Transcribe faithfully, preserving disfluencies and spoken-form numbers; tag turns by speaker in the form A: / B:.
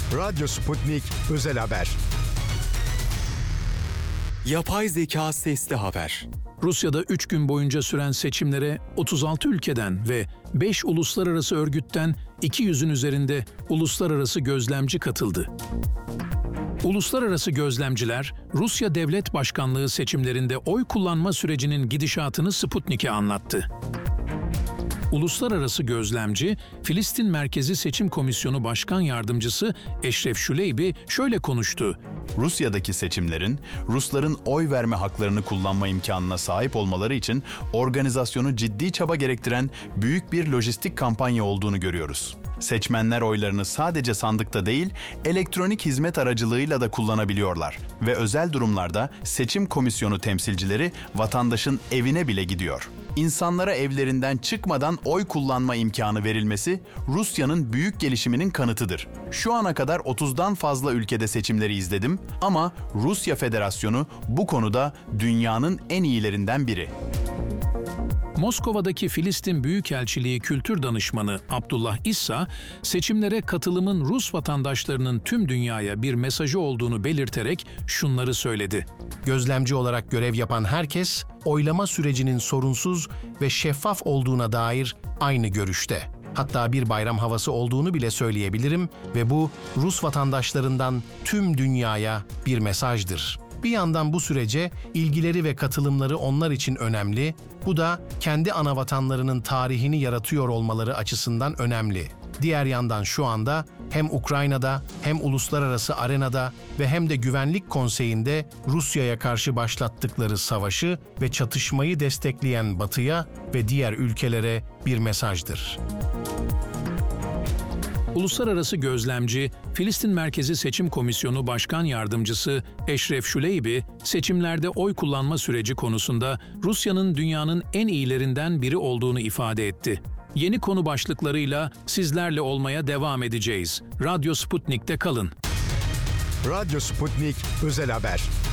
A: Radyo Sputnik Özel Haber.
B: Yapay zeka sesli haber.
C: Rusya'da üç gün boyunca süren seçimlere otuz altı ülkeden ve beş uluslararası örgütten iki yüzün üzerinde uluslararası gözlemci katıldı. Uluslararası gözlemciler, Rusya Devlet Başkanlığı seçimlerinde oy kullanma sürecinin gidişatını Sputnik'e anlattı. Uluslararası gözlemci, Filistin Merkezi Seçim Komisyonu Başkan Yardımcısı Eşref Şüleybi şöyle konuştu.
D: Rusya'daki seçimlerin, Rusların oy verme haklarını kullanma imkanına sahip olmaları için organizasyonu ciddi çaba gerektiren büyük bir lojistik kampanya olduğunu görüyoruz. Seçmenler oylarını sadece sandıkta değil, elektronik hizmet aracılığıyla da kullanabiliyorlar ve özel durumlarda seçim komisyonu temsilcileri vatandaşın evine bile gidiyor. İnsanlara evlerinden çıkmadan oy kullanma imkanı verilmesi Rusya'nın büyük gelişiminin kanıtıdır. Şu ana kadar otuzdan fazla ülkede seçimleri izledim ama Rusya Federasyonu bu konuda dünyanın en iyilerinden biri.
C: Moskova'daki Filistin Büyükelçiliği Kültür Danışmanı Abdullah İssa, seçimlere katılımın Rus vatandaşlarının tüm dünyaya bir mesajı olduğunu belirterek şunları söyledi.
E: Gözlemci olarak görev yapan herkes, oylama sürecinin sorunsuz ve şeffaf olduğuna dair aynı görüşte. Hatta bir bayram havası olduğunu bile söyleyebilirim ve bu Rus vatandaşlarından tüm dünyaya bir mesajdır. Bir yandan bu sürece ilgileri ve katılımları onlar için önemli, bu da kendi anavatanlarının tarihini yaratıyor olmaları açısından önemli. Diğer yandan şu anda hem Ukrayna'da hem uluslararası arenada ve hem de Güvenlik Konseyi'nde Rusya'ya karşı başlattıkları savaşı ve çatışmayı destekleyen Batı'ya ve diğer ülkelere bir mesajdır.
C: Uluslararası gözlemci, Filistin Merkezi Seçim Komisyonu Başkan Yardımcısı Eşref Şüleybi, seçimlerde oy kullanma süreci konusunda Rusya'nın dünyanın en iyilerinden biri olduğunu ifade etti. Yeni konu başlıklarıyla sizlerle olmaya devam edeceğiz. Radyo Sputnik'te kalın.
A: Radyo Sputnik Özel Haber.